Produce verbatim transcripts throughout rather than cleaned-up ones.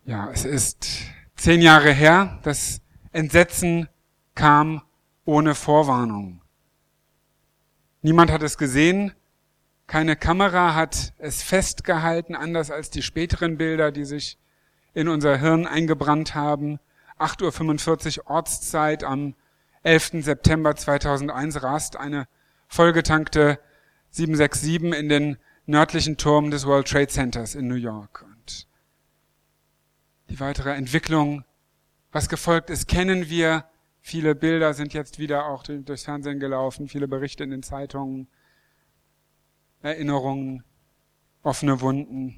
Ja, es ist zehn Jahre her, das Entsetzen kam ohne Vorwarnung. Niemand hat es gesehen, keine Kamera hat es festgehalten, anders als die späteren Bilder, die sich in unser Hirn eingebrannt haben. acht Uhr fünfundvierzig Ortszeit am elften September zweitausendeins rast eine vollgetankte sieben sechs sieben in den nördlichen Turm des World Trade Centers in New York. Und die weitere Entwicklung, was gefolgt ist, kennen wir. Viele Bilder sind jetzt wieder auch durchs Fernsehen gelaufen, viele Berichte in den Zeitungen, Erinnerungen, offene Wunden.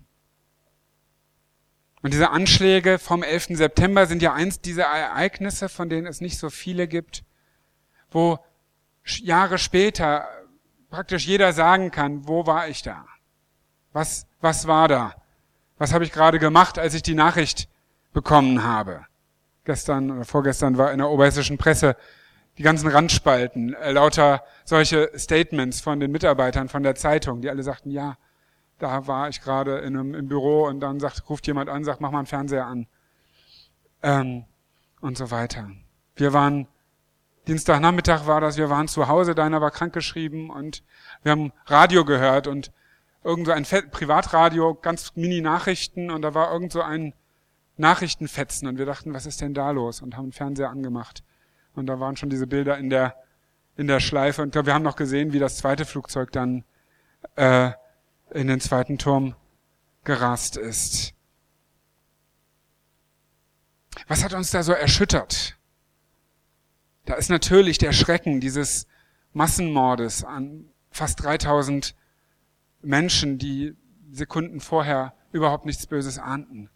Und diese Anschläge vom elften September sind ja eins dieser Ereignisse, von denen es nicht so viele gibt, wo Jahre später praktisch jeder sagen kann, wo war ich da? Was, was war da? Was habe ich gerade gemacht, als ich die Nachricht bekommen habe? Gestern oder vorgestern war in der oberhessischen Presse die ganzen Randspalten, äh, lauter solche Statements von den Mitarbeitern von der Zeitung, die alle sagten, ja, da war ich gerade in einem, im Büro und dann sagt, ruft jemand an, sagt, mach mal einen Fernseher an. Ähm, und so weiter. Wir waren, Dienstagnachmittag war das, wir waren zu Hause, deiner war krankgeschrieben und wir haben Radio gehört und irgend so ein Fe- Privatradio, ganz Mini-Nachrichten und da war irgend so ein Nachrichtenfetzen und wir dachten, was ist denn da los? Und haben den Fernseher angemacht. Und da waren schon diese Bilder in der in der Schleife. Und wir haben noch gesehen, wie das zweite Flugzeug dann äh, in den zweiten Turm gerast ist. Was hat uns da so erschüttert? Da ist natürlich der Schrecken dieses Massenmordes an fast dreitausend Menschen, die Sekunden vorher überhaupt nichts Böses ahnten.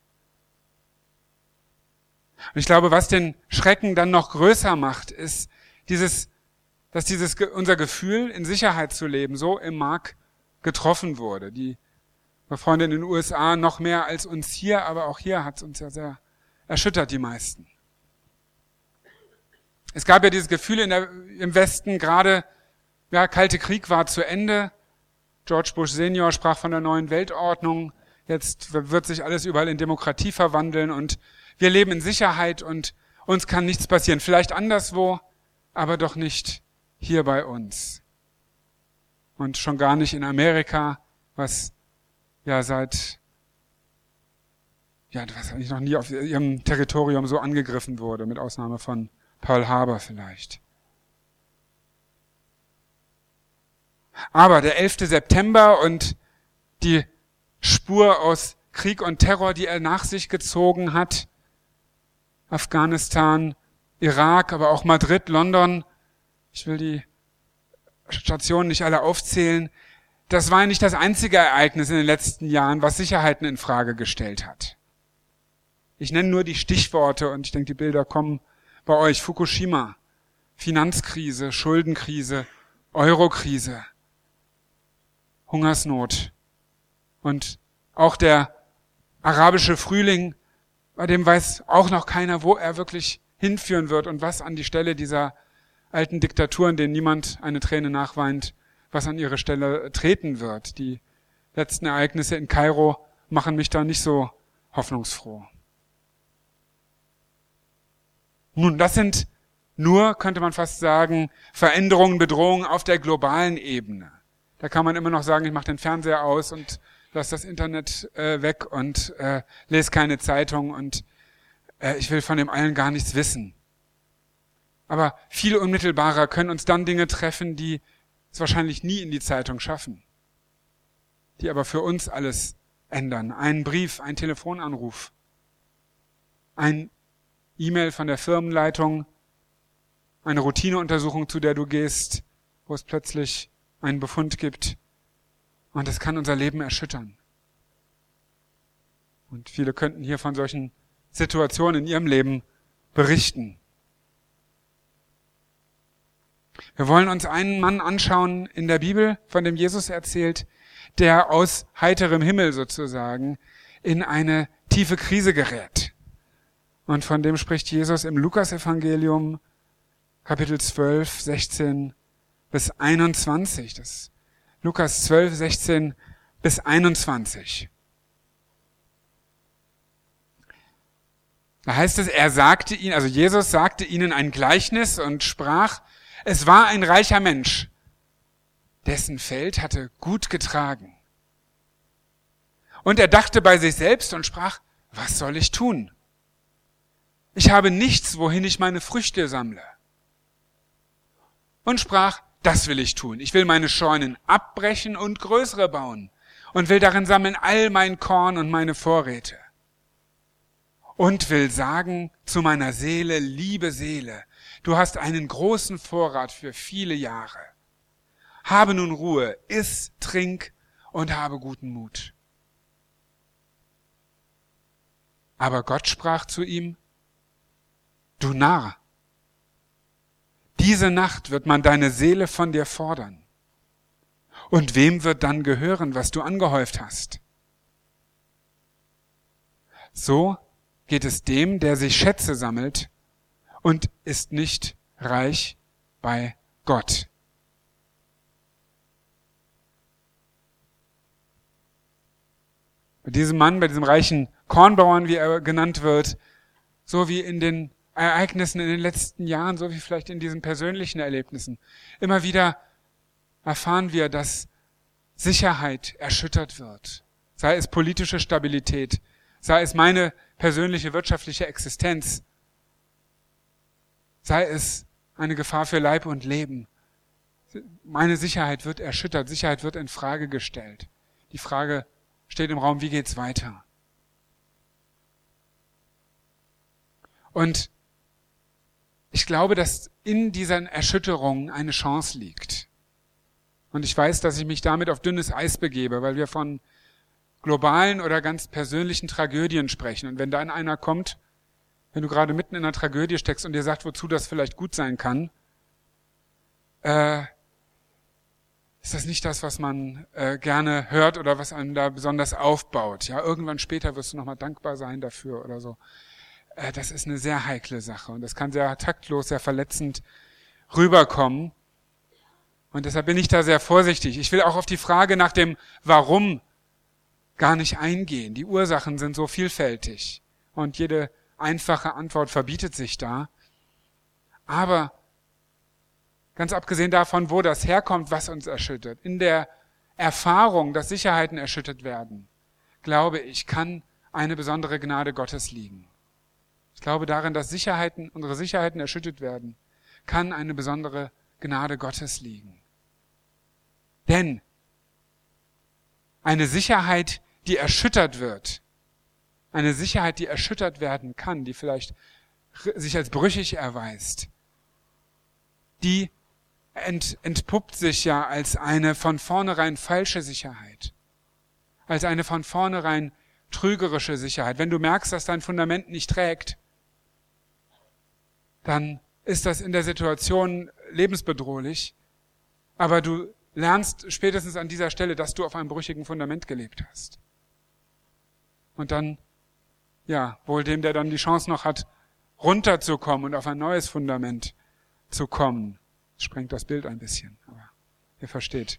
Und ich glaube, was den Schrecken dann noch größer macht, ist dieses, dass dieses unser Gefühl, in Sicherheit zu leben, so im Mark getroffen wurde. Die Freunde in den U S A noch mehr als uns hier, aber auch hier hat es uns ja sehr erschüttert, die meisten. Es gab ja dieses Gefühl in der, im Westen, gerade ja, Kalte Krieg war zu Ende. George Bush Senior sprach von der neuen Weltordnung. Jetzt wird sich alles überall in Demokratie verwandeln und wir leben in Sicherheit und uns kann nichts passieren. Vielleicht anderswo, aber doch nicht hier bei uns. Und schon gar nicht in Amerika, was ja seit, ja, was eigentlich noch nie auf ihrem Territorium so angegriffen wurde, mit Ausnahme von Pearl Harbor vielleicht. Aber der elfte September und die Spur aus Krieg und Terror, die er nach sich gezogen hat, Afghanistan, Irak, aber auch Madrid, London, ich will die Stationen nicht alle aufzählen, das war nicht das einzige Ereignis in den letzten Jahren, was Sicherheiten in Frage gestellt hat. Ich nenne nur die Stichworte und ich denke, die Bilder kommen bei euch. Fukushima, Finanzkrise, Schuldenkrise, Eurokrise, Hungersnot und auch der arabische Frühling, bei dem weiß auch noch keiner, wo er wirklich hinführen wird und was an die Stelle dieser alten Diktaturen, denen niemand eine Träne nachweint, was an ihre Stelle treten wird. Die letzten Ereignisse in Kairo machen mich da nicht so hoffnungsfroh. Nun, das sind nur, könnte man fast sagen, Veränderungen, Bedrohungen auf der globalen Ebene. Da kann man immer noch sagen, ich mache den Fernseher aus und lass das Internet äh, weg und äh, lese keine Zeitung und äh, ich will von dem allen gar nichts wissen. Aber viel unmittelbarer können uns dann Dinge treffen, die es wahrscheinlich nie in die Zeitung schaffen, die aber für uns alles ändern. Ein Brief, ein Telefonanruf, ein E-Mail von der Firmenleitung, eine Routineuntersuchung, zu der du gehst, wo es plötzlich einen Befund gibt. Und das kann unser Leben erschüttern. Und viele könnten hier von solchen Situationen in ihrem Leben berichten. Wir wollen uns einen Mann anschauen in der Bibel, von dem Jesus erzählt, der aus heiterem Himmel sozusagen in eine tiefe Krise gerät. Und von dem spricht Jesus im Lukas-Evangelium, Kapitel zwölf, sechzehn bis einundzwanzig. Das Lukas zwölf, sechzehn bis einundzwanzig. Da heißt es, er sagte ihnen, also Jesus sagte ihnen ein Gleichnis und sprach, es war ein reicher Mensch, dessen Feld hatte gut getragen. Und er dachte bei sich selbst und sprach, was soll ich tun? Ich habe nichts, wohin ich meine Früchte sammle. Und sprach, das will ich tun. Ich will meine Scheunen abbrechen und größere bauen und will darin sammeln all mein Korn und meine Vorräte. Und will sagen zu meiner Seele, liebe Seele, du hast einen großen Vorrat für viele Jahre. Habe nun Ruhe, iss, trink und habe guten Mut. Aber Gott sprach zu ihm, du Narr, diese Nacht wird man deine Seele von dir fordern. Und wem wird dann gehören, was du angehäuft hast? So geht es dem, der sich Schätze sammelt und ist nicht reich bei Gott. Bei diesem Mann, bei diesem reichen Kornbauern, wie er genannt wird, so wie in den Ereignissen in den letzten Jahren, so wie vielleicht in diesen persönlichen Erlebnissen, immer wieder erfahren wir, dass Sicherheit erschüttert wird. Sei es politische Stabilität, sei es meine persönliche wirtschaftliche Existenz, sei es eine Gefahr für Leib und Leben. Meine Sicherheit wird erschüttert, Sicherheit wird in Frage gestellt. Die Frage steht im Raum, wie geht's weiter? Und ich glaube, dass in diesen Erschütterungen eine Chance liegt. Und ich weiß, dass ich mich damit auf dünnes Eis begebe, weil wir von globalen oder ganz persönlichen Tragödien sprechen. Und wenn dann einer kommt, wenn du gerade mitten in einer Tragödie steckst und dir sagt, wozu das vielleicht gut sein kann, äh, ist das nicht das, was man äh, gerne hört oder was einem da besonders aufbaut. Ja, irgendwann später wirst du nochmal dankbar sein dafür oder so. Äh, das ist eine sehr heikle Sache und das kann sehr taktlos, sehr verletzend rüberkommen. Und deshalb bin ich da sehr vorsichtig. Ich will auch auf die Frage nach dem Warum gar nicht eingehen. Die Ursachen sind so vielfältig und jede einfache Antwort verbietet sich da. Aber ganz abgesehen davon, wo das herkommt, was uns erschüttert, in der Erfahrung, dass Sicherheiten erschüttert werden, glaube ich, kann eine besondere Gnade Gottes liegen. Ich glaube darin, dass Sicherheiten, unsere Sicherheiten erschüttert werden, kann eine besondere Gnade Gottes liegen. Denn eine Sicherheit, die erschüttert wird, eine Sicherheit, die erschüttert werden kann, die vielleicht sich als brüchig erweist, die ent, entpuppt sich ja als eine von vornherein falsche Sicherheit, als eine von vornherein trügerische Sicherheit. Wenn du merkst, dass dein Fundament nicht trägt, dann ist das in der Situation lebensbedrohlich, aber du lernst spätestens an dieser Stelle, dass du auf einem brüchigen Fundament gelebt hast. Und dann, ja, wohl dem, der dann die Chance noch hat, runterzukommen und auf ein neues Fundament zu kommen. Das sprengt das Bild ein bisschen, aber ihr versteht.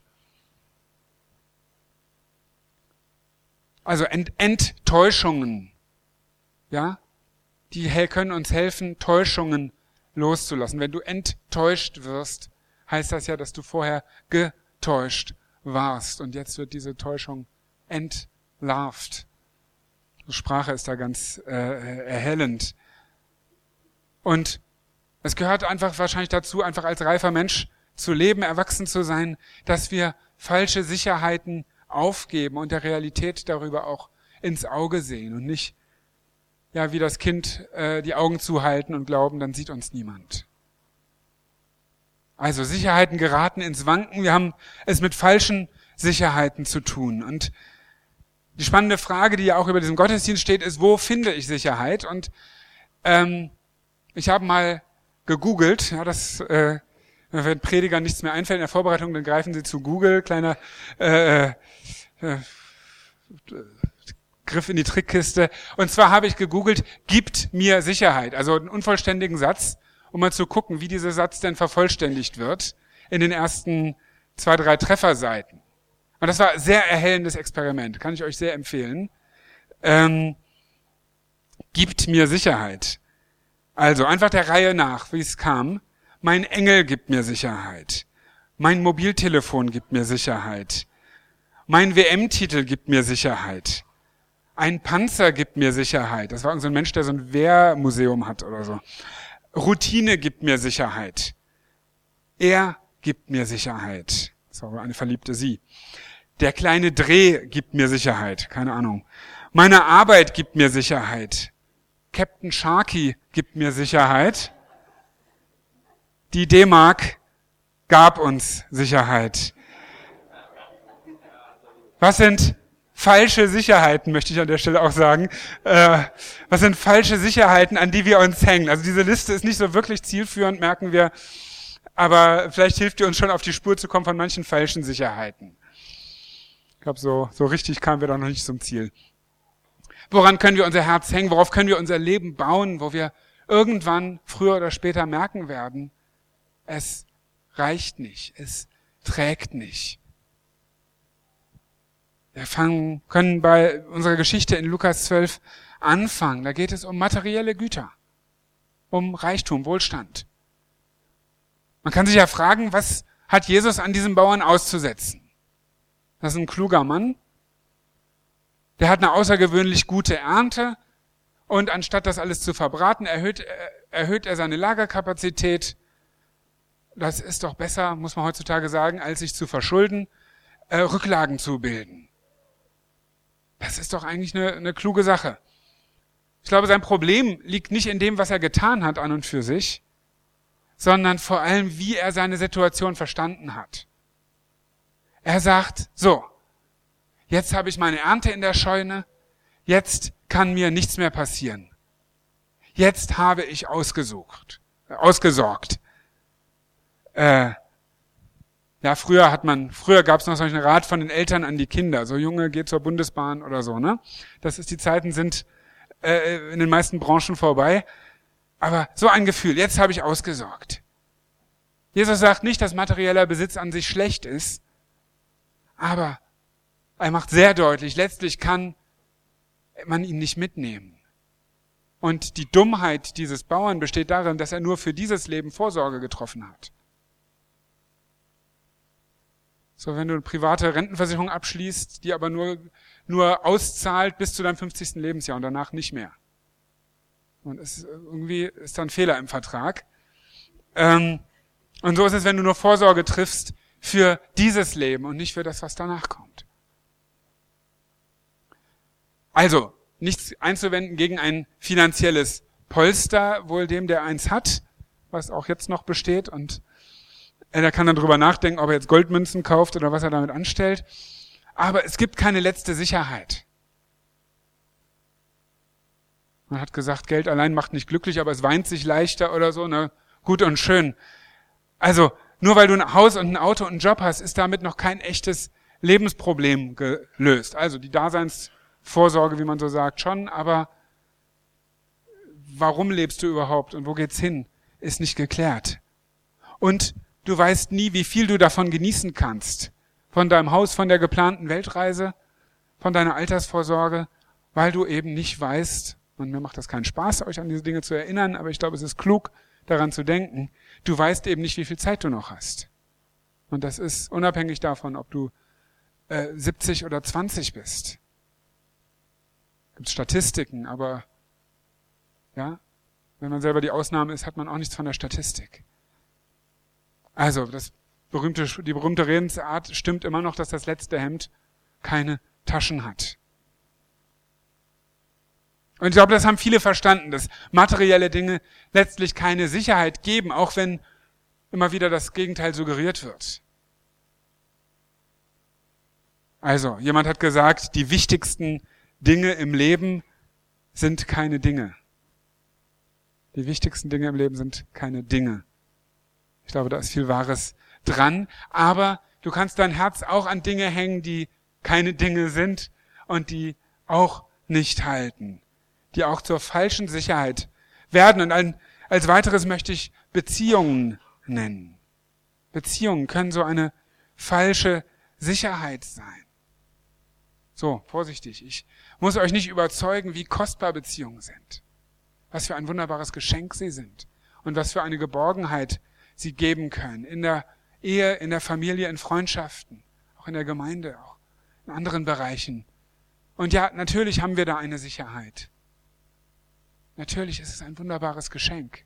Also Ent- Enttäuschungen, ja, die können uns helfen, Täuschungen loszulassen. Wenn du enttäuscht wirst, heißt das ja, dass du vorher getäuscht warst. Und jetzt wird diese Täuschung entlarvt. Die Sprache ist da ganz äh, erhellend. Und es gehört einfach wahrscheinlich dazu, einfach als reifer Mensch zu leben, erwachsen zu sein, dass wir falsche Sicherheiten aufgeben und der Realität darüber auch ins Auge sehen und nicht, ja, wie das Kind äh, die Augen zuhalten und glauben, dann sieht uns niemand. Also Sicherheiten geraten ins Wanken. Wir haben es mit falschen Sicherheiten zu tun. Und die spannende Frage, die ja auch über diesem Gottesdienst steht, ist, wo finde ich Sicherheit? Und ähm, ich habe mal gegoogelt, ja, das, äh, wenn Predigern nichts mehr einfällt in der Vorbereitung, dann greifen sie zu Google, kleiner äh, äh, Griff in die Trickkiste. Und zwar habe ich gegoogelt, gibt mir Sicherheit. Also einen unvollständigen Satz, um mal zu gucken, wie dieser Satz denn vervollständigt wird in den ersten zwei, drei Trefferseiten. Und das war ein sehr erhellendes Experiment, kann ich euch sehr empfehlen. Ähm, gibt mir Sicherheit. Also einfach der Reihe nach, wie es kam. Mein Engel gibt mir Sicherheit. Mein Mobiltelefon gibt mir Sicherheit. Mein W M-Titel gibt mir Sicherheit. Ein Panzer gibt mir Sicherheit. Das war irgend so ein Mensch, der so ein Wehrmuseum hat oder so. Routine gibt mir Sicherheit. Er gibt mir Sicherheit. Das war eine verliebte Sie. Der kleine Dreh gibt mir Sicherheit. Keine Ahnung. Meine Arbeit gibt mir Sicherheit. Captain Sharky gibt mir Sicherheit. Die D-Mark gab uns Sicherheit. Was sind falsche Sicherheiten, möchte ich an der Stelle auch sagen. Äh, was sind falsche Sicherheiten, an die wir uns hängen? Also diese Liste ist nicht so wirklich zielführend, merken wir. Aber vielleicht hilft die uns schon auf die Spur zu kommen von manchen falschen Sicherheiten. Ich glaube, so, so richtig kamen wir doch noch nicht zum Ziel. Woran können wir unser Herz hängen? Worauf können wir unser Leben bauen, wo wir irgendwann, früher oder später merken werden, es reicht nicht, es trägt nicht. Wir fangen, können bei unserer Geschichte in Lukas zwölf anfangen. Da geht es um materielle Güter, um Reichtum, Wohlstand. Man kann sich ja fragen, was hat Jesus an diesem Bauern auszusetzen? Das ist ein kluger Mann. Der hat eine außergewöhnlich gute Ernte und anstatt das alles zu verbraten, erhöht, erhöht er seine Lagerkapazität. Das ist doch besser, muss man heutzutage sagen, als sich zu verschulden, äh, Rücklagen zu bilden. Das ist doch eigentlich eine, eine kluge Sache. Ich glaube, sein Problem liegt nicht in dem, was er getan hat an und für sich, sondern vor allem, wie er seine Situation verstanden hat. Er sagt, so, jetzt habe ich meine Ernte in der Scheune, jetzt kann mir nichts mehr passieren. Jetzt habe ich ausgesucht, äh, ausgesorgt. Äh, ja, früher hat man, früher gab es noch solchen Rat von den Eltern an die Kinder, so Junge, geht zur Bundesbahn oder so, ne? Das ist, die Zeiten sind äh, in den meisten Branchen vorbei. Aber so ein Gefühl, jetzt habe ich ausgesorgt. Jesus sagt nicht, dass materieller Besitz an sich schlecht ist, aber er macht sehr deutlich, letztlich kann man ihn nicht mitnehmen. Und die Dummheit dieses Bauern besteht darin, dass er nur für dieses Leben Vorsorge getroffen hat. So, wenn du eine private Rentenversicherung abschließt, die aber nur, nur auszahlt bis zu deinem fünfzigsten Lebensjahr und danach nicht mehr. Und es irgendwie ist da ein Fehler im Vertrag. Ähm, und so ist es, wenn du nur Vorsorge triffst für dieses Leben und nicht für das, was danach kommt. Also, nichts einzuwenden gegen ein finanzielles Polster, wohl dem, der eins hat, was auch jetzt noch besteht. Und er kann dann drüber nachdenken, ob er jetzt Goldmünzen kauft oder was er damit anstellt. Aber es gibt keine letzte Sicherheit. Man hat gesagt, Geld allein macht nicht glücklich, aber es weint sich leichter oder so. Ne? Gut und schön. Also, nur weil du ein Haus und ein Auto und einen Job hast, ist damit noch kein echtes Lebensproblem gelöst. Also die Daseinsvorsorge, wie man so sagt, schon, aber warum lebst du überhaupt und wo geht's hin, ist nicht geklärt. Und du weißt nie, wie viel du davon genießen kannst. Von deinem Haus, von der geplanten Weltreise, von deiner Altersvorsorge, weil du eben nicht weißt, und mir macht das keinen Spaß, euch an diese Dinge zu erinnern, aber ich glaube, es ist klug, daran zu denken, du weißt eben nicht, wie viel Zeit du noch hast. Und das ist unabhängig davon, ob du äh, siebzig oder zwanzig bist. Gibt Statistiken, aber ja, wenn man selber die Ausnahme ist, hat man auch nichts von der Statistik. Also, das berühmte, die berühmte Redensart stimmt immer noch, dass das letzte Hemd keine Taschen hat. Und ich glaube, das haben viele verstanden, dass materielle Dinge letztlich keine Sicherheit geben, auch wenn immer wieder das Gegenteil suggeriert wird. Also, jemand hat gesagt, die wichtigsten Dinge im Leben sind keine Dinge. Die wichtigsten Dinge im Leben sind keine Dinge. Ich glaube, da ist viel Wahres dran. Aber du kannst dein Herz auch an Dinge hängen, die keine Dinge sind und die auch nicht halten, die auch zur falschen Sicherheit werden. Und ein, als weiteres möchte ich Beziehungen nennen. Beziehungen können so eine falsche Sicherheit sein. So, vorsichtig. Ich muss euch nicht überzeugen, wie kostbar Beziehungen sind. Was für ein wunderbares Geschenk sie sind. Und was für eine Geborgenheit sie geben können. In der Ehe, in der Familie, in Freundschaften. Auch in der Gemeinde, auch in anderen Bereichen. Und ja, natürlich haben wir da eine Sicherheit. Natürlich ist es ein wunderbares Geschenk.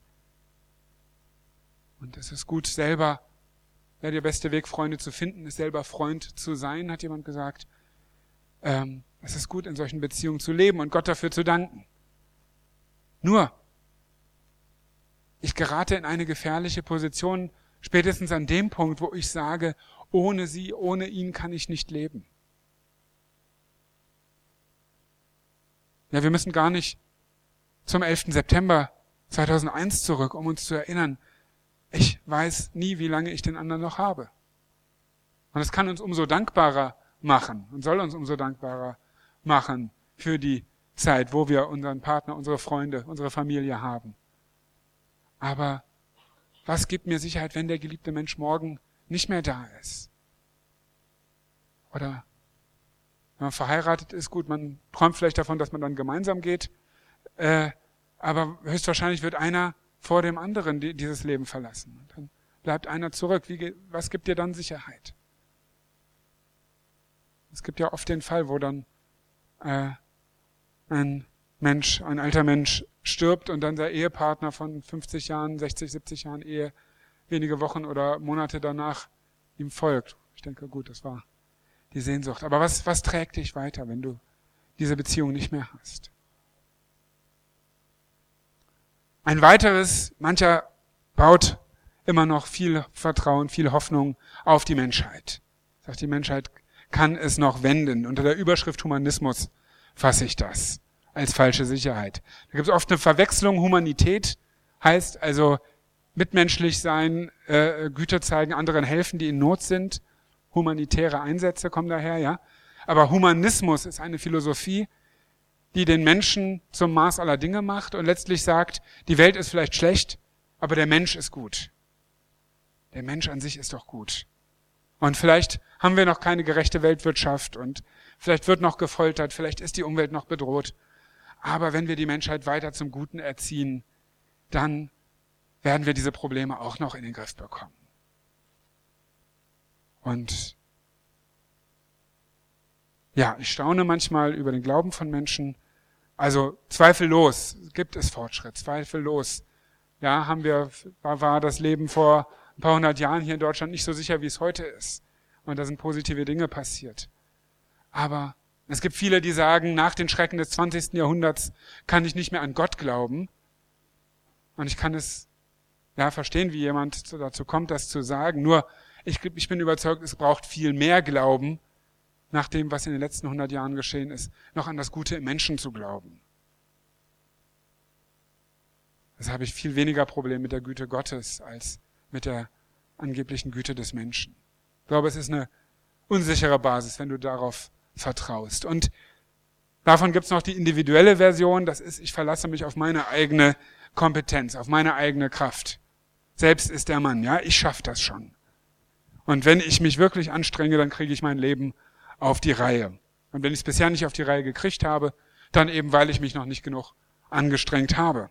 Und es ist gut, selber, ja, der beste Weg, Freunde zu finden, ist selber Freund zu sein, hat jemand gesagt. Ähm, es ist gut, in solchen Beziehungen zu leben und Gott dafür zu danken. Nur, ich gerate in eine gefährliche Position, spätestens an dem Punkt, wo ich sage, ohne sie, ohne ihn kann ich nicht leben. Ja, wir müssen gar nicht zum elften September zweitausendeins zurück, um uns zu erinnern, ich weiß nie, wie lange ich den anderen noch habe. Und es kann uns umso dankbarer machen und soll uns umso dankbarer machen für die Zeit, wo wir unseren Partner, unsere Freunde, unsere Familie haben. Aber was gibt mir Sicherheit, wenn der geliebte Mensch morgen nicht mehr da ist? Oder wenn man verheiratet ist, gut, man träumt vielleicht davon, dass man dann gemeinsam geht, äh, aber höchstwahrscheinlich wird einer vor dem anderen die, dieses Leben verlassen. Und dann bleibt einer zurück. Wie, was gibt dir dann Sicherheit? Es gibt ja oft den Fall, wo dann äh, ein Mensch, ein alter Mensch stirbt und dann der Ehepartner von fünfzig Jahren, sechzig, siebzig Jahren Ehe wenige Wochen oder Monate danach ihm folgt. Ich denke, gut, das war die Sehnsucht. Aber was, was trägt dich weiter, wenn du diese Beziehung nicht mehr hast? Ein weiteres, mancher baut immer noch viel Vertrauen, viel Hoffnung auf die Menschheit. Sagt, die Menschheit kann es noch wenden. Unter der Überschrift Humanismus fasse ich das als falsche Sicherheit. Da gibt es oft eine Verwechslung. Humanität heißt also mitmenschlich sein, äh, Güte zeigen, anderen helfen, die in Not sind. Humanitäre Einsätze kommen daher, ja. Aber Humanismus ist eine Philosophie, die den Menschen zum Maß aller Dinge macht und letztlich sagt, die Welt ist vielleicht schlecht, aber der Mensch ist gut. Der Mensch an sich ist doch gut. Und vielleicht haben wir noch keine gerechte Weltwirtschaft und vielleicht wird noch gefoltert, vielleicht ist die Umwelt noch bedroht. Aber wenn wir die Menschheit weiter zum Guten erziehen, dann werden wir diese Probleme auch noch in den Griff bekommen. Und ja, ich staune manchmal über den Glauben von Menschen. Also zweifellos gibt es Fortschritt, zweifellos. Ja, haben wir, war, war das Leben vor ein paar hundert Jahren hier in Deutschland nicht so sicher, wie es heute ist. Und da sind positive Dinge passiert. Aber es gibt viele, die sagen, nach den Schrecken des zwanzigsten Jahrhunderts kann ich nicht mehr an Gott glauben. Und ich kann es ja verstehen, wie jemand dazu kommt, das zu sagen. Nur ich, ich bin überzeugt, es braucht viel mehr Glauben, nach dem, was in den letzten hundert Jahren geschehen ist, noch an das Gute im Menschen zu glauben. Das habe ich viel weniger Probleme mit der Güte Gottes als mit der angeblichen Güte des Menschen. Ich glaube, es ist eine unsichere Basis, wenn du darauf vertraust. Und davon gibt es noch die individuelle Version, das ist, ich verlasse mich auf meine eigene Kompetenz, auf meine eigene Kraft. Selbst ist der Mann, ja, ich schaffe das schon. Und wenn ich mich wirklich anstrenge, dann kriege ich mein Leben auf die Reihe. Und wenn ich es bisher nicht auf die Reihe gekriegt habe, dann eben, weil ich mich noch nicht genug angestrengt habe.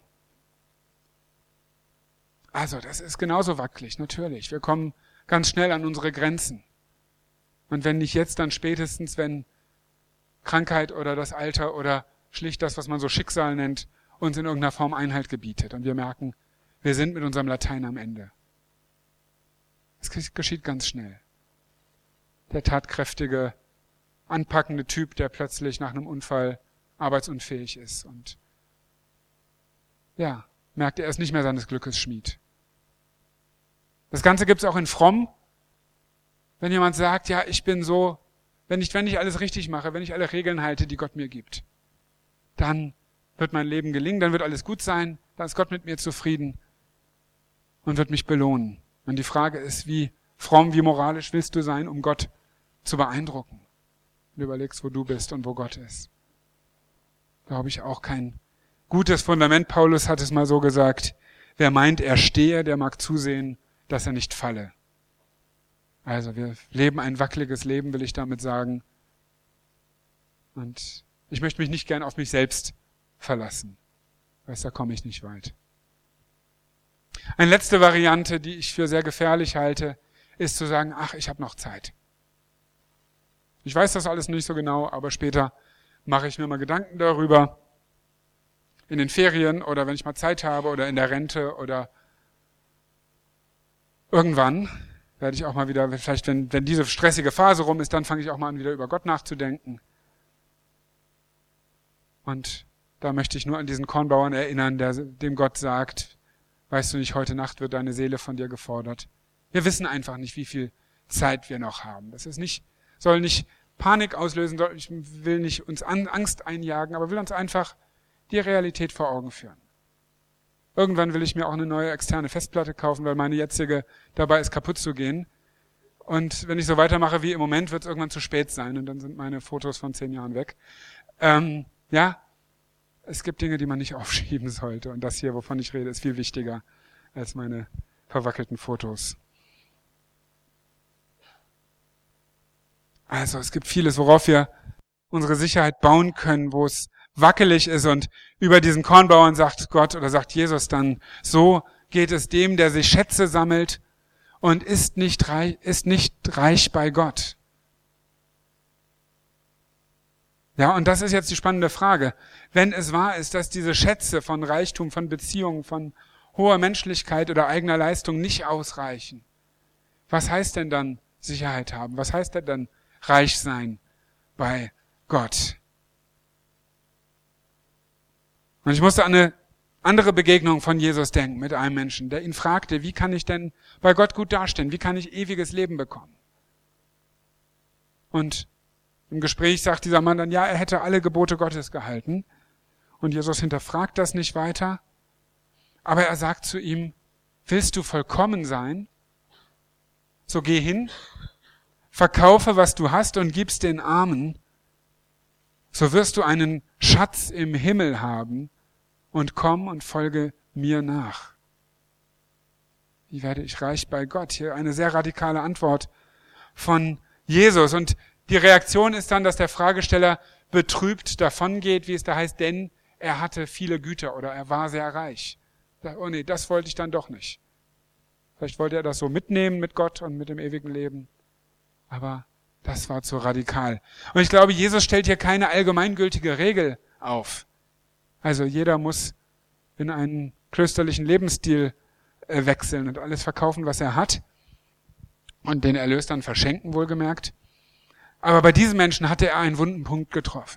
Also, das ist genauso wackelig, natürlich. Wir kommen ganz schnell an unsere Grenzen. Und wenn nicht jetzt, dann spätestens, wenn Krankheit oder das Alter oder schlicht das, was man so Schicksal nennt, uns in irgendeiner Form Einhalt gebietet. Und wir merken, wir sind mit unserem Latein am Ende. Es geschieht ganz schnell. Der tatkräftige, anpackende Typ, der plötzlich nach einem Unfall arbeitsunfähig ist und ja, merkt, er ist nicht mehr seines Glückes Schmied. Das Ganze gibt es auch in fromm. Wenn jemand sagt, ja, ich bin so, wenn ich, wenn ich alles richtig mache, wenn ich alle Regeln halte, die Gott mir gibt, dann wird mein Leben gelingen, dann wird alles gut sein, dann ist Gott mit mir zufrieden und wird mich belohnen. Und die Frage ist, wie fromm, wie moralisch willst du sein, um Gott zu beeindrucken? Und du überlegst, wo du bist und wo Gott ist. Glaube ich auch kein gutes Fundament. Paulus hat es mal so gesagt, wer meint, er stehe, der mag zusehen, dass er nicht falle. Also wir leben ein wackeliges Leben, will ich damit sagen. Und Ich möchte mich nicht gern auf mich selbst verlassen. Weiß, da komme ich nicht weit. Eine letzte Variante, die ich für sehr gefährlich halte, ist zu sagen, ach, ich habe noch Zeit. Ich weiß das alles nicht so genau, aber später mache ich mir mal Gedanken darüber. In den Ferien oder wenn ich mal Zeit habe oder in der Rente oder irgendwann werde ich auch mal wieder, vielleicht wenn, wenn diese stressige Phase rum ist, dann fange ich auch mal an, wieder über Gott nachzudenken. Und da möchte ich nur an diesen Kornbauern erinnern, der, dem Gott sagt, weißt du nicht, heute Nacht wird deine Seele von dir gefordert. Wir wissen einfach nicht, wie viel Zeit wir noch haben. Das ist nicht, soll nicht Panik auslösen, soll, ich will nicht uns an, Angst einjagen, aber will uns einfach die Realität vor Augen führen. Irgendwann will ich mir auch eine neue externe Festplatte kaufen, weil meine jetzige dabei ist, kaputt zu gehen. Und wenn ich so weitermache wie im Moment, wird es irgendwann zu spät sein und dann sind meine Fotos von zehn Jahren weg. Ähm, ja, es gibt Dinge, die man nicht aufschieben sollte. Und das hier, wovon ich rede, ist viel wichtiger als meine verwackelten Fotos. Also es gibt vieles, worauf wir unsere Sicherheit bauen können, wo es wackelig ist. Und über diesen Kornbauern sagt Gott oder sagt Jesus dann, so geht es dem, der sich Schätze sammelt und ist nicht reich, ist nicht reich bei Gott. Ja, und das ist jetzt die spannende Frage. Wenn es wahr ist, dass diese Schätze von Reichtum, von Beziehungen, von hoher Menschlichkeit oder eigener Leistung nicht ausreichen, was heißt denn dann Sicherheit haben? Was heißt denn dann reich sein bei Gott? Und ich musste an eine andere Begegnung von Jesus denken mit einem Menschen, der ihn fragte, wie kann ich denn bei Gott gut dastehen? Wie kann ich ewiges Leben bekommen? Und im Gespräch sagt dieser Mann dann, ja, er hätte alle Gebote Gottes gehalten. Und Jesus hinterfragt das nicht weiter. Aber er sagt zu ihm, willst du vollkommen sein? So geh hin, verkaufe, was du hast und gib's den Armen. So wirst du einen Schatz im Himmel haben und komm und folge mir nach. Wie werde ich reich bei Gott? Hier eine sehr radikale Antwort von Jesus. Und die Reaktion ist dann, dass der Fragesteller betrübt davongeht, wie es da heißt, denn er hatte viele Güter oder er war sehr reich. Oh nee, das wollte ich dann doch nicht. Vielleicht wollte er das so mitnehmen mit Gott und mit dem ewigen Leben. Aber das war zu radikal. Und ich glaube, Jesus stellt hier keine allgemeingültige Regel auf. Also jeder muss in einen klösterlichen Lebensstil äh, wechseln und alles verkaufen, was er hat. Und den Erlös dann verschenken, wohlgemerkt. Aber bei diesen Menschen hatte er einen wunden Punkt getroffen.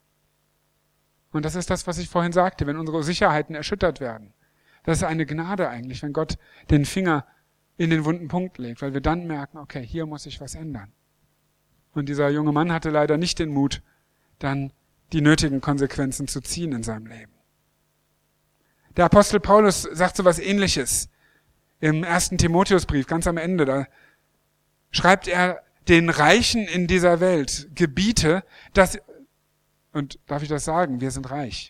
Und das ist das, was ich vorhin sagte, wenn unsere Sicherheiten erschüttert werden. Das ist eine Gnade eigentlich, wenn Gott den Finger in den wunden Punkt legt, weil wir dann merken, okay, hier muss sich was ändern. Und dieser junge Mann hatte leider nicht den Mut, dann die nötigen Konsequenzen zu ziehen in seinem Leben. Der Apostel Paulus sagt so was Ähnliches im ersten Timotheusbrief, ganz am Ende. Da schreibt er den Reichen in dieser Welt, gebiete, dass, und darf ich das sagen, wir sind reich.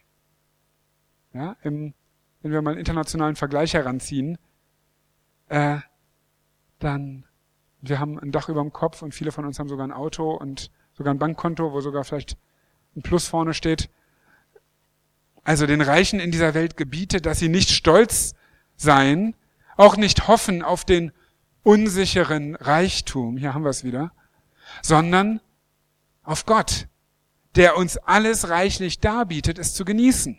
Ja, im, wenn wir mal einen internationalen Vergleich heranziehen, äh, dann, wir haben ein Dach über dem Kopf und viele von uns haben sogar ein Auto und sogar ein Bankkonto, wo sogar vielleicht ein Plus vorne steht. Also den Reichen in dieser Welt gebiete, dass sie nicht stolz seien, auch nicht hoffen auf den unsicheren Reichtum, hier haben wir es wieder, sondern auf Gott, der uns alles reichlich darbietet, es zu genießen.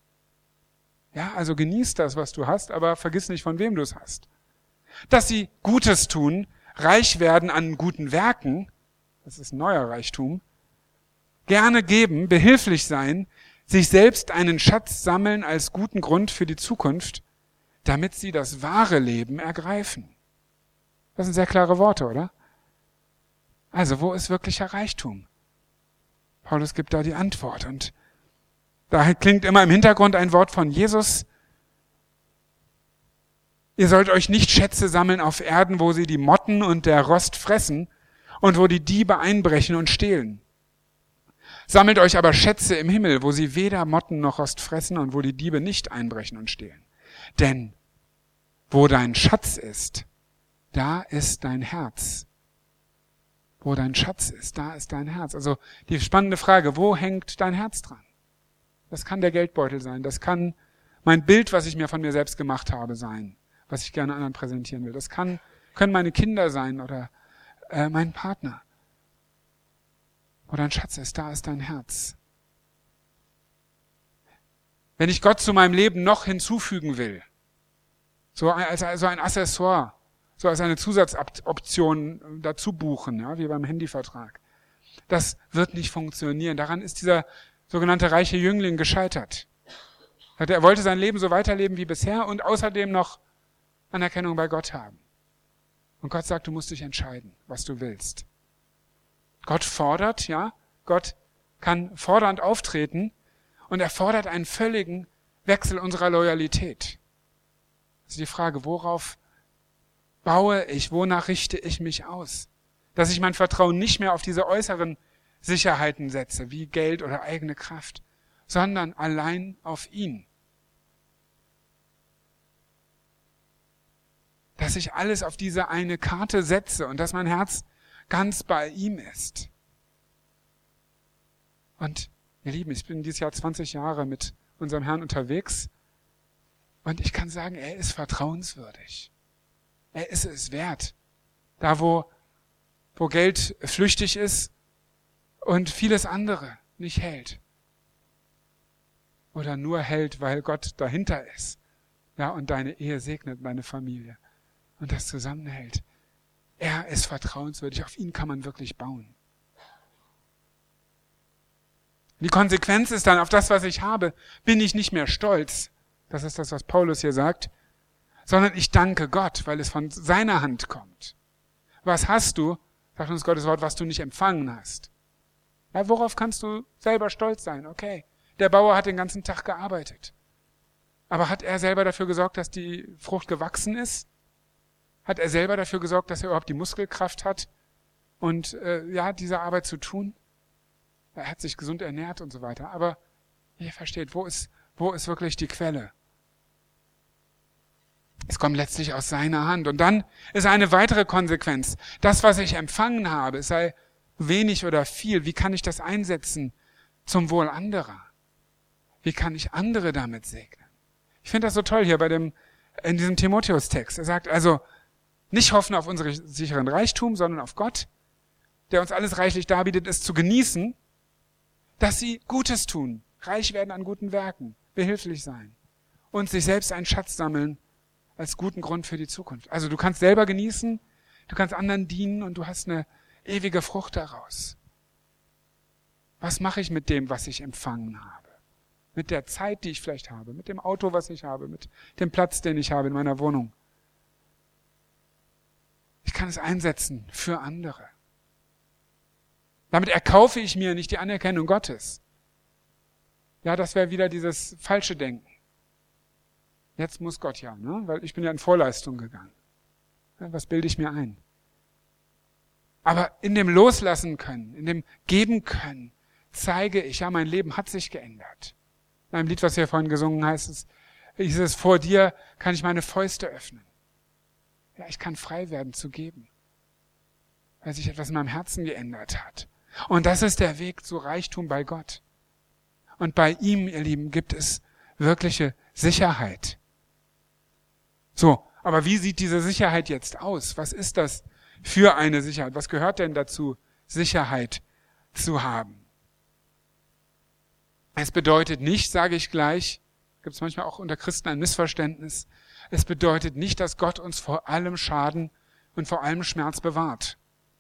Ja, also genieß das, was du hast, aber vergiss nicht, von wem du es hast. Dass sie Gutes tun, reich werden an guten Werken, das ist ein neuer Reichtum, gerne geben, behilflich sein, sich selbst einen Schatz sammeln als guten Grund für die Zukunft, damit sie das wahre Leben ergreifen. Das sind sehr klare Worte, oder? Also, wo ist wirklicher Reichtum? Paulus gibt da die Antwort und da klingt immer im Hintergrund ein Wort von Jesus. Ihr sollt euch nicht Schätze sammeln auf Erden, wo sie die Motten und der Rost fressen und wo die Diebe einbrechen und stehlen. Sammelt euch aber Schätze im Himmel, wo sie weder Motten noch Rost fressen und wo die Diebe nicht einbrechen und stehlen. Denn wo dein Schatz ist, da ist dein Herz. Wo dein Schatz ist, da ist dein Herz. Also die spannende Frage, wo hängt dein Herz dran? Das kann der Geldbeutel sein, das kann mein Bild, was ich mir von mir selbst gemacht habe, sein, was ich gerne anderen präsentieren will. Das kann, können meine Kinder sein oder äh, mein Partner. Wo dein Schatz ist, da ist dein Herz. Wenn ich Gott zu meinem Leben noch hinzufügen will, so als, als so ein Accessoire, so als eine Zusatzoption dazu buchen, ja, wie beim Handyvertrag. Das wird nicht funktionieren. Daran ist dieser sogenannte reiche Jüngling gescheitert. Er wollte sein Leben so weiterleben wie bisher und außerdem noch Anerkennung bei Gott haben. Und Gott sagt, du musst dich entscheiden, was du willst. Gott fordert, ja, Gott kann fordernd auftreten und er fordert einen völligen Wechsel unserer Loyalität. Das ist die Frage, worauf baue ich, wonach richte ich mich aus? Dass ich mein Vertrauen nicht mehr auf diese äußeren Sicherheiten setze, wie Geld oder eigene Kraft, sondern allein auf ihn. Dass ich alles auf diese eine Karte setze und dass mein Herz ganz bei ihm ist. Und ihr Lieben, ich bin dieses Jahr zwanzig Jahre mit unserem Herrn unterwegs und ich kann sagen, er ist vertrauenswürdig. Er ist es wert. Da, wo, wo Geld flüchtig ist und vieles andere nicht hält. Oder nur hält, weil Gott dahinter ist. Ja, und deine Ehe segnet, deine Familie. Und das zusammenhält. Er ist vertrauenswürdig. Auf ihn kann man wirklich bauen. Die Konsequenz ist dann, auf das, was ich habe, bin ich nicht mehr stolz. Das ist das, was Paulus hier sagt. Sondern ich danke Gott, weil es von seiner Hand kommt. Was hast du, sagt uns Gottes Wort, was du nicht empfangen hast? Ja, worauf kannst du selber stolz sein? Okay, der Bauer hat den ganzen Tag gearbeitet. Aber hat er selber dafür gesorgt, dass die Frucht gewachsen ist? Hat er selber dafür gesorgt, dass er überhaupt die Muskelkraft hat und äh, ja, diese Arbeit zu tun? Er hat sich gesund ernährt und so weiter. Aber ihr versteht, wo ist, wo ist wirklich die Quelle? Es kommt letztlich aus seiner Hand. Und dann ist eine weitere Konsequenz. Das, was ich empfangen habe, es sei wenig oder viel, wie kann ich das einsetzen zum Wohl anderer? Wie kann ich andere damit segnen? Ich finde das so toll hier bei dem, in diesem Timotheus-Text. Er sagt also, nicht hoffen auf unseren sicheren Reichtum, sondern auf Gott, der uns alles reichlich darbietet, es zu genießen, dass sie Gutes tun, reich werden an guten Werken, behilflich sein und sich selbst einen Schatz sammeln, als guten Grund für die Zukunft. Also du kannst selber genießen, du kannst anderen dienen und du hast eine ewige Frucht daraus. Was mache ich mit dem, was ich empfangen habe? Mit der Zeit, die ich vielleicht habe, mit dem Auto, was ich habe, mit dem Platz, den ich habe in meiner Wohnung. Ich kann es einsetzen für andere. Damit erkaufe ich mir nicht die Anerkennung Gottes. Ja, das wäre wieder dieses falsche Denken. Jetzt muss Gott ja, ne? Weil ich bin ja in Vorleistung gegangen. Ja, was bilde ich mir ein? Aber in dem Loslassen können, in dem Geben können, zeige ich, ja, mein Leben hat sich geändert. In einem Lied, was wir vorhin gesungen heißt es, hieß es, vor dir kann ich meine Fäuste öffnen. Ja, ich kann frei werden zu geben, weil sich etwas in meinem Herzen geändert hat. Und das ist der Weg zu Reichtum bei Gott. Und bei ihm, ihr Lieben, gibt es wirkliche Sicherheit. So, aber wie sieht diese Sicherheit jetzt aus? Was ist das für eine Sicherheit? Was gehört denn dazu, Sicherheit zu haben? Es bedeutet nicht, sage ich gleich, gibt es manchmal auch unter Christen ein Missverständnis, es bedeutet nicht, dass Gott uns vor allem Schaden und vor allem Schmerz bewahrt.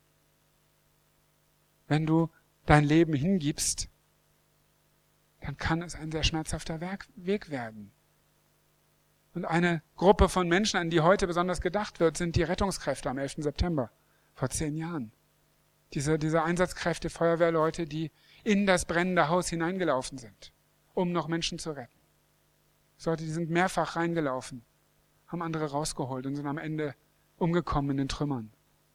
Wenn du dein Leben hingibst, dann kann es ein sehr schmerzhafter Weg werden. Und eine Gruppe von Menschen, an die heute besonders gedacht wird, sind die Rettungskräfte am elften September, vor zehn Jahren. Diese, diese Einsatzkräfte, Feuerwehrleute, die in das brennende Haus hineingelaufen sind, um noch Menschen zu retten. Leute, die sind mehrfach reingelaufen, haben andere rausgeholt und sind am Ende umgekommen in den Trümmern.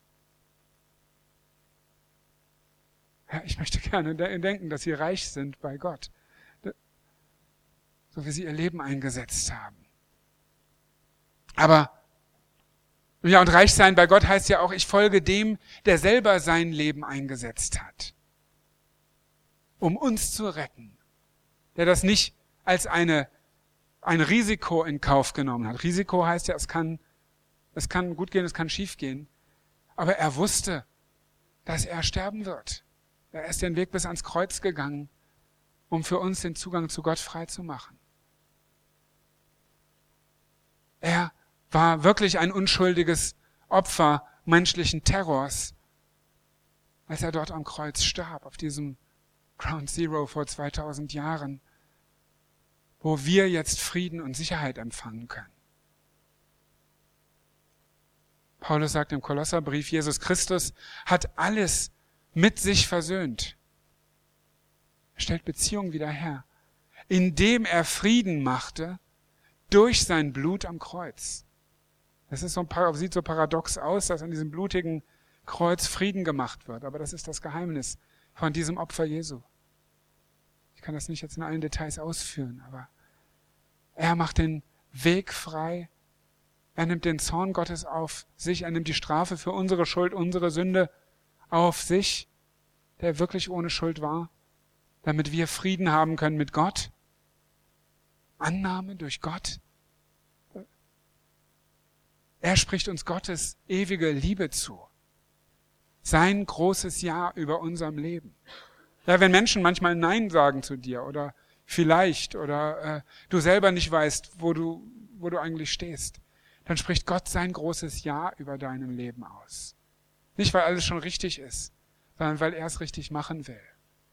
Ja, ich möchte gerne denken, dass sie reich sind bei Gott, so wie sie ihr Leben eingesetzt haben. Aber Ja, und reich sein bei Gott heißt ja auch, ich folge dem, der selber sein Leben eingesetzt hat, um uns zu retten. Der das nicht als eine, ein Risiko in Kauf genommen hat. Risiko heißt ja, es kann, es kann gut gehen, es kann schief gehen. Aber er wusste, dass er sterben wird. Er ist den Weg bis ans Kreuz gegangen, um für uns den Zugang zu Gott frei zu machen. Er war wirklich ein unschuldiges Opfer menschlichen Terrors, als er dort am Kreuz starb, auf diesem Ground Zero vor zweitausend Jahren, wo wir jetzt Frieden und Sicherheit empfangen können. Paulus sagt im Kolosserbrief, Jesus Christus hat alles mit sich versöhnt. Er stellt Beziehungen wieder her, indem er Frieden machte durch sein Blut am Kreuz. Das ist so ein, sieht so paradox aus, dass an diesem blutigen Kreuz Frieden gemacht wird. Aber das ist das Geheimnis von diesem Opfer Jesu. Ich kann das nicht jetzt in allen Details ausführen, aber er macht den Weg frei. Er nimmt den Zorn Gottes auf sich. Er nimmt die Strafe für unsere Schuld, unsere Sünde auf sich, der wirklich ohne Schuld war, damit wir Frieden haben können mit Gott. Annahme durch Gott. Er spricht uns Gottes ewige Liebe zu. Sein großes Ja über unserem Leben. Ja, wenn Menschen manchmal Nein sagen zu dir oder vielleicht oder äh, du selber nicht weißt, wo du, wo du eigentlich stehst, dann spricht Gott sein großes Ja über deinem Leben aus. Nicht, weil alles schon richtig ist, sondern weil er es richtig machen will.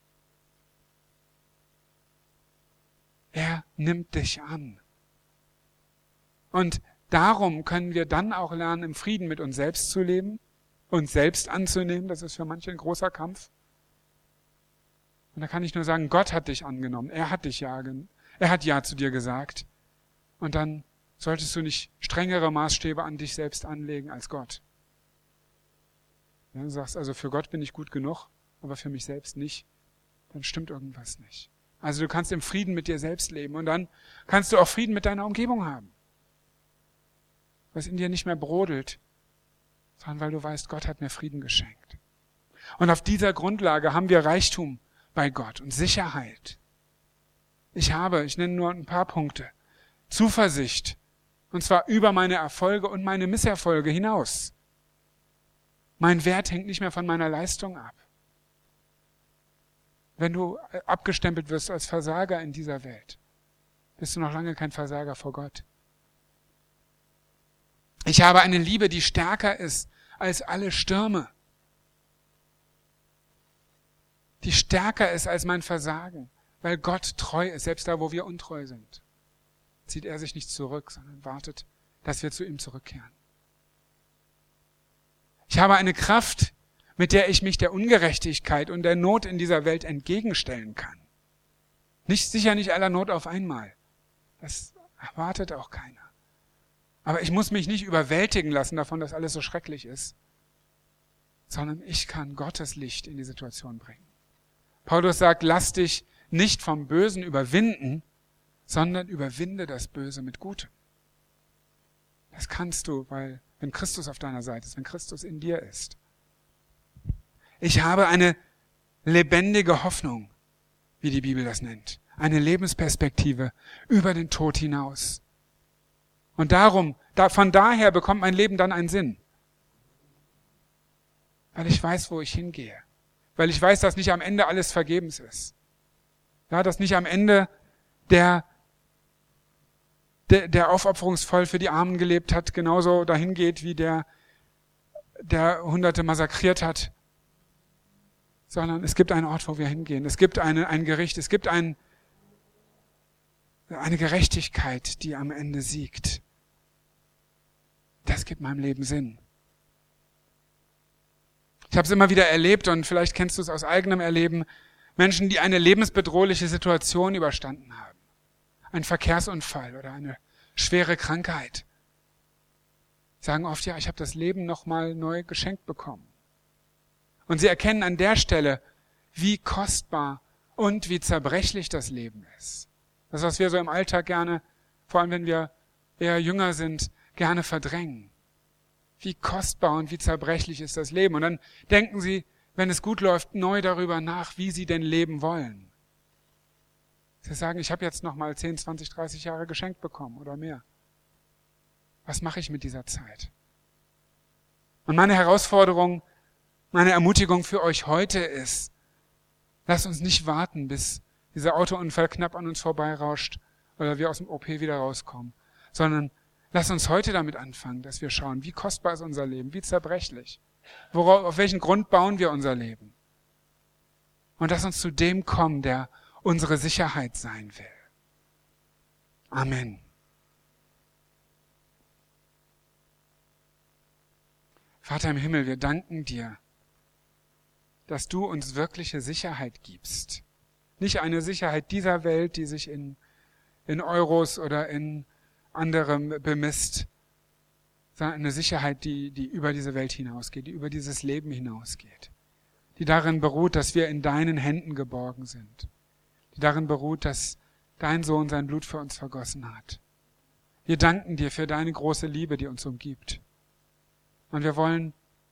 Er nimmt dich an. Und darum können wir dann auch lernen, im Frieden mit uns selbst zu leben, uns selbst anzunehmen. Das ist für manche ein großer Kampf. Und da kann ich nur sagen, Gott hat dich angenommen. Er hat dich ja, er hat Ja zu dir gesagt. Und dann solltest du nicht strengere Maßstäbe an dich selbst anlegen als Gott. Ja, du sagst also, für Gott bin ich gut genug, aber für mich selbst nicht. Dann stimmt irgendwas nicht. Also du kannst im Frieden mit dir selbst leben und dann kannst du auch Frieden mit deiner Umgebung haben. Was in dir nicht mehr brodelt, sondern weil du weißt, Gott hat mir Frieden geschenkt. Und auf dieser Grundlage haben wir Reichtum bei Gott und Sicherheit. Ich habe, ich nenne nur ein paar Punkte, Zuversicht, und zwar über meine Erfolge und meine Misserfolge hinaus. Mein Wert hängt nicht mehr von meiner Leistung ab. Wenn du abgestempelt wirst als Versager in dieser Welt, bist du noch lange kein Versager vor Gott. Ich habe eine Liebe, die stärker ist als alle Stürme. Die stärker ist als mein Versagen, weil Gott treu ist, selbst da, wo wir untreu sind. Zieht er sich nicht zurück, sondern wartet, dass wir zu ihm zurückkehren. Ich habe eine Kraft, mit der ich mich der Ungerechtigkeit und der Not in dieser Welt entgegenstellen kann. Nicht sicher nicht aller Not auf einmal. Das erwartet auch keiner. Aber ich muss mich nicht überwältigen lassen davon, dass alles so schrecklich ist, sondern ich kann Gottes Licht in die Situation bringen. Paulus sagt, lass dich nicht vom Bösen überwinden, sondern überwinde das Böse mit Gutem. Das kannst du, weil wenn Christus auf deiner Seite ist, wenn Christus in dir ist. Ich habe eine lebendige Hoffnung, wie die Bibel das nennt. Eine Lebensperspektive über den Tod hinaus. Und darum, da, von daher bekommt mein Leben dann einen Sinn. Weil ich weiß, wo ich hingehe. Weil ich weiß, dass nicht am Ende alles vergebens ist. Ja, dass nicht am Ende der, der, der aufopferungsvoll für die Armen gelebt hat, genauso dahin geht, wie der, der Hunderte massakriert hat. Sondern es gibt einen Ort, wo wir hingehen. Es gibt eine, ein Gericht, es gibt ein, eine Gerechtigkeit, die am Ende siegt. Das gibt meinem Leben Sinn. Ich habe es immer wieder erlebt und vielleicht kennst du es aus eigenem Erleben. Menschen, die eine lebensbedrohliche Situation überstanden haben. Ein Verkehrsunfall oder eine schwere Krankheit. Sagen oft, ja, ich habe das Leben nochmal neu geschenkt bekommen. Und sie erkennen an der Stelle, wie kostbar und wie zerbrechlich das Leben ist. Das, was wir so im Alltag gerne, vor allem wenn wir eher jünger sind, gerne verdrängen. Wie kostbar und wie zerbrechlich ist das Leben. Und dann denken sie, wenn es gut läuft, neu darüber nach, wie sie denn leben wollen. Sie sagen, ich habe jetzt noch mal zehn, zwanzig, dreißig Jahre geschenkt bekommen oder mehr. Was mache ich mit dieser Zeit? Und meine Herausforderung, meine Ermutigung für euch heute ist, lasst uns nicht warten, bis dieser Autounfall knapp an uns vorbeirauscht oder wir aus dem O P wieder rauskommen, sondern lasst uns heute damit anfangen, dass wir schauen, wie kostbar ist unser Leben, wie zerbrechlich. Worauf, auf welchen Grund bauen wir unser Leben? Und lass uns zu dem kommen, der unsere Sicherheit sein will. Amen. Vater im Himmel, wir danken dir, dass du uns wirkliche Sicherheit gibst. Nicht eine Sicherheit dieser Welt, die sich in, in Euros oder in anderem bemisst, sondern eine Sicherheit, die, die über diese Welt hinausgeht, die über dieses Leben hinausgeht, die darin beruht, dass wir in deinen Händen geborgen sind, die darin beruht, dass dein Sohn sein Blut für uns vergossen hat. Wir danken dir für deine große Liebe, die uns umgibt. Und wir wollen,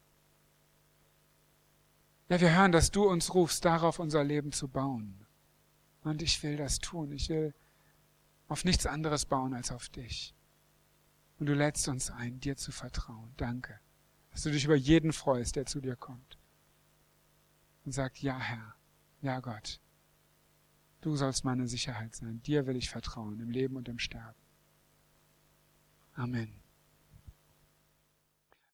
ja, wir hören, dass du uns rufst, darauf unser Leben zu bauen. Und ich will das tun. Ich will auf nichts anderes bauen als auf dich. Und du lädst uns ein, dir zu vertrauen. Danke, dass du dich über jeden freust, der zu dir kommt. Und sagt, ja Herr, ja Gott, du sollst meine Sicherheit sein. Dir will ich vertrauen, im Leben und im Sterben. Amen.